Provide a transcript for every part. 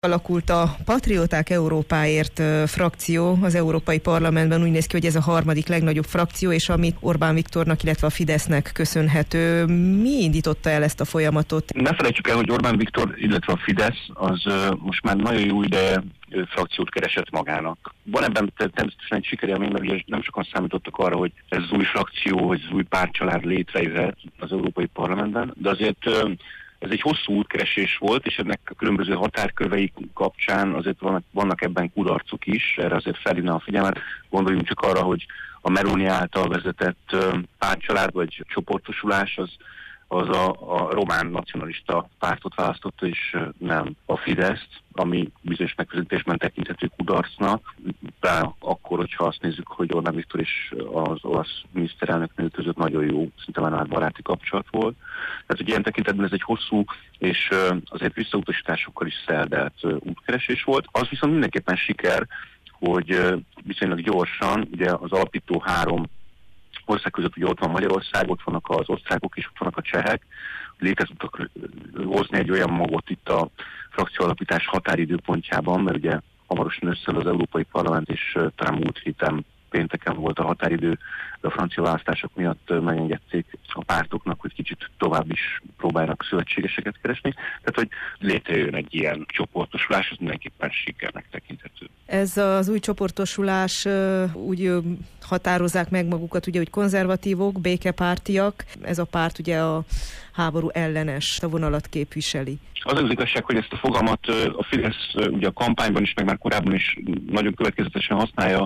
Alakult a Patrióták Európáért frakció az Európai Parlamentben. Úgy néz ki, hogy ez a harmadik legnagyobb frakció, és amit Orbán Viktornak, illetve a Fidesznek köszönhető. Mi indította el ezt a folyamatot? Ne felejtsük el, hogy Orbán Viktor, illetve a Fidesz az most már nagyon jó ideje frakciót keresett magának. Van ebben természetesen egy sikerélmény, mert ugye nem sokan számítottak arra, hogy ez az új frakció, vagy az új pártcsalád létrejöhet az Európai Parlamentben, de azért ez egy hosszú útkeresés volt, és ennek a különböző határkörvei kapcsán azért vannak ebben kudarcok is, erre azért felhívnám a figyelmet. Gondoljunk csak arra, hogy a Meloni által vezetett pártcsalád vagy csoportosulás az a román nacionalista pártot választotta, és nem a Fideszt, ami bizonyos megközelítésben tekinthető kudarcnak, de akkor, hogyha azt nézzük, hogy Orbán Viktor és az olasz miniszterelnök között nagyon jó, szinte már baráti kapcsolat volt. Tehát, hogy ilyen tekintetben ez egy hosszú és azért visszautasításokkal is szeldelt útkeresés volt. Az viszont mindenképpen siker, hogy viszonylag gyorsan, ugye az alapító három ország között ugye ott van Magyarország, ott vannak az osztrákok és ott vannak a csehek, létre tudtak hozni egy olyan magot itt a frakcióalapítás határidőpontjában, mert ugye hamarosan összeáll az Európai Parlament, és talán múlt héten pénteken volt a határidő, de a francia választások miatt megengedték a pártoknak, hogy kicsit tovább is próbálnak szövetségeseket keresni. Tehát, hogy létrejön egy ilyen csoportosulás, az mindenképpen sikernek tekinthető. Ez az új csoportosulás úgy határozzák meg magukat, ugye, hogy konzervatívok, békepártiak. Ez a párt ugye a háború ellenes vonalat képviseli. Az igazság, hogy ezt a fogalmat a Fidesz ugye a kampányban is, meg már korábban is nagyon következetesen használja,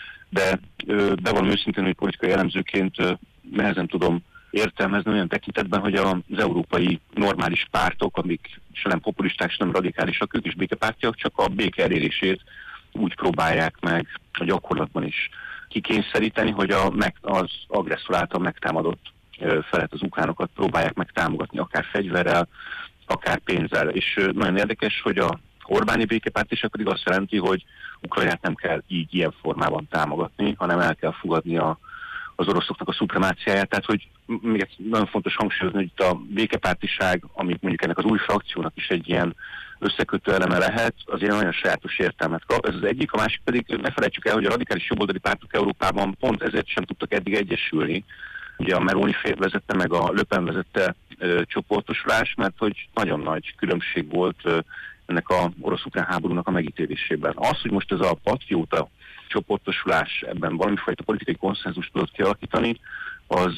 de bevallom őszintén, hogy politikai elemzőként nehezen tudom értelmezni olyan tekintetben, hogy az európai normális pártok, amik se nem populisták, se nem radikálisak, ők is békepártiak, csak a béke elérését úgy próbálják meg a gyakorlatban is kikényszeríteni, hogy az agresszor által megtámadott felet, az ukránokat próbálják meg támogatni, akár fegyverrel, akár pénzzel. És nagyon érdekes, hogy a Orbáni békepártiság pedig azt jelenti, hogy Ukrajnát nem kell így ilyen formában támogatni, hanem el kell fogadni az oroszoknak a szupremáciáját. Tehát, hogy még egy nagyon fontos hangsúlyozni, hogy itt a békepártiság, amit mondjuk ennek az új frakciónak is egy ilyen összekötő eleme lehet, az ilyen nagyon sajátos értelmet kap. Ez az egyik, a másik pedig ne felejtsük el, hogy a radikális jobboldali pártok Európában pont ezért sem tudtak eddig egyesülni. Ugye a Meloni vezette, meg a Le Pen vezette csoportosulás, mert hogy nagyon nagy különbség volt ennek a orosz-ukrán háborúnak a megítélésében. Az, hogy most ez a patrióta csoportosulás ebben valamifajta politikai konszenzust tudott kialakítani, az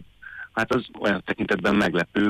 olyan tekintetben meglepő,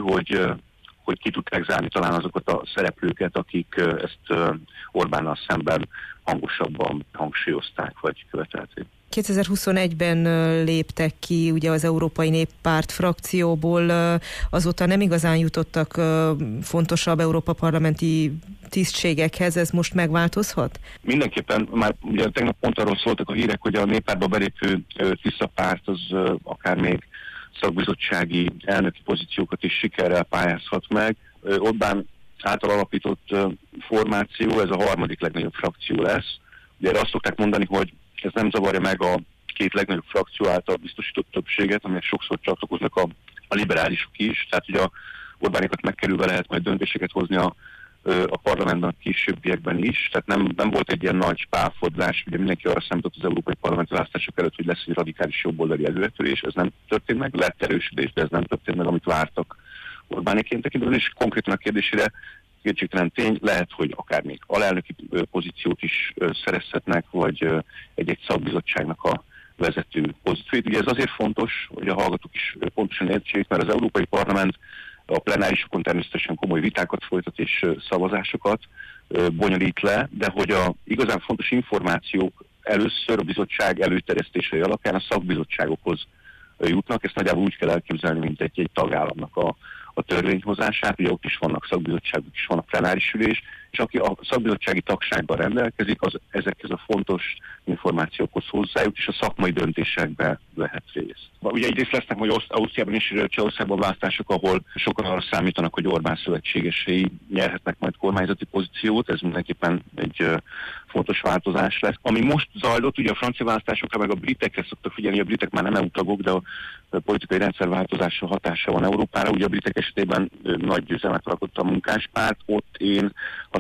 hogy ki tudták zárni talán azokat a szereplőket, akik ezt Orbánnal szemben hangosabban hangsúlyozták, vagy követelték. 2021-ben léptek ki ugye az Európai Néppárt frakcióból, azóta nem igazán jutottak fontosabb Európa parlamenti tisztségekhez, ez most megváltozhat? Mindenképpen, már ugye tegnap pont arról szóltak a hírek, hogy a Néppártba belépő Tisza párt az akár még szakbizottsági elnöki pozíciókat is sikerrel pályázhat meg. Orbán által alapított formáció, ez a harmadik legnagyobb frakció lesz. Ugye azt szokták mondani, hogy ez nem zavarja meg a két legnagyobb frakció által biztosított többséget, amelyek sokszor csatlakoznak a liberálisok is, tehát ugye a Orbánékat megkerülve lehet majd döntéseket hozni a parlamentben a későbbiekben is, tehát nem volt egy ilyen nagy pálfodlás, ugye mindenki arra számított az európai parlamenti választások előtt, hogy lesz egy radikális jobboldali előretörés, ez nem történt meg, lett erősödés, de ez nem történt meg, amit vártak Orbánéként tekintve, és konkrétan a kérdésére kétségtelen tény, lehet, hogy akár még alelnöki pozíciót is szerezhetnek, vagy egy-egy szakbizottságnak a vezető pozíciót. Ugye ez azért fontos, hogy a hallgatók is pontosan értsék, mert az Európai Parlament a plenárisokon természetesen komoly vitákat folytat és szavazásokat bonyolít le, de hogy a igazán fontos információk először a bizottság előterjesztései alapján a szakbizottságokhoz jutnak. Ezt nagyjából úgy kell elképzelni, mint egy tagállamnak a törvényhozását. Ugye ott is vannak szakbizottságok, is van a plenáris ülés, és aki a szakbizottsági tagságban rendelkezik, az ezekhez a fontos információkhoz hozzájut, és a szakmai döntésekbe vehet részt. Ugye egyrészt lesznek majd Ausztriában és Csehországban választások, ahol sokan arra számítanak, hogy Orbán szövetségesei nyerhetnek majd kormányzati pozíciót, ez mindenképpen egy fontos változás lesz. Ami most zajlott, ugye a francia választásokra, meg a britekre szoktak figyelni, a britek már nem EU tagok, de a politikai rendszerváltozása hatása van Európára. Ugye a britek esetében nagy győzelmet alkotta a munkáspárt, ott én azt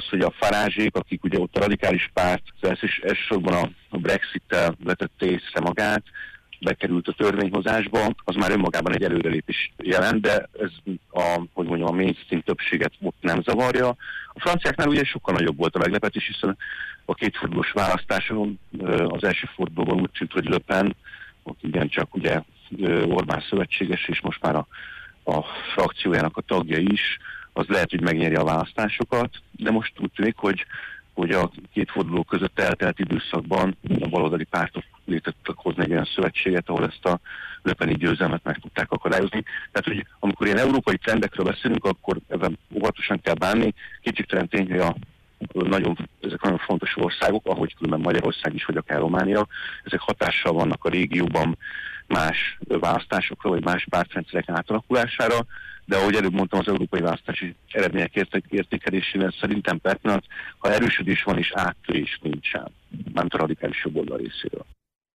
az, hogy a Farázsék, akik ugye ott a radikális párt, elsősorban a Brexit-tel vetette észre magát, bekerült a törvényhozásba, az már önmagában egy előrelépés jelent, de ez a mainstream többséget ott nem zavarja. A franciáknál ugye sokkal nagyobb volt a meglepetés, hiszen a kétfordulós választáson az első fordulóban úgy tűnt, hogy Le Pen, ott ugyancsak ugye Orbán szövetséges, és most már a frakciójának a tagja is, az lehet, hogy megnyeri a választásokat, de most úgy tűnik, hogy a két forduló között eltelt időszakban a baloldali pártok létre tudtak hozni egy olyan szövetséget, ahol ezt a Le Pen-i győzelmet meg tudták akadályozni. Tehát, hogy amikor ilyen európai trendekről beszélünk, akkor ebben óvatosan kell bánni. Kétségtelen tény, hogy ezek nagyon fontos országok, ahogy különben Magyarország is, vagy akár Románia, ezek hatással vannak a régióban más választásokra, vagy más pártrendszerek átalakulására, de ahogy előbb mondtam, az európai választási eredmények értékelésével szerintem per pillanat, ha erősödés van és áttörés nincsen, nem a radikális jobboldal részéről.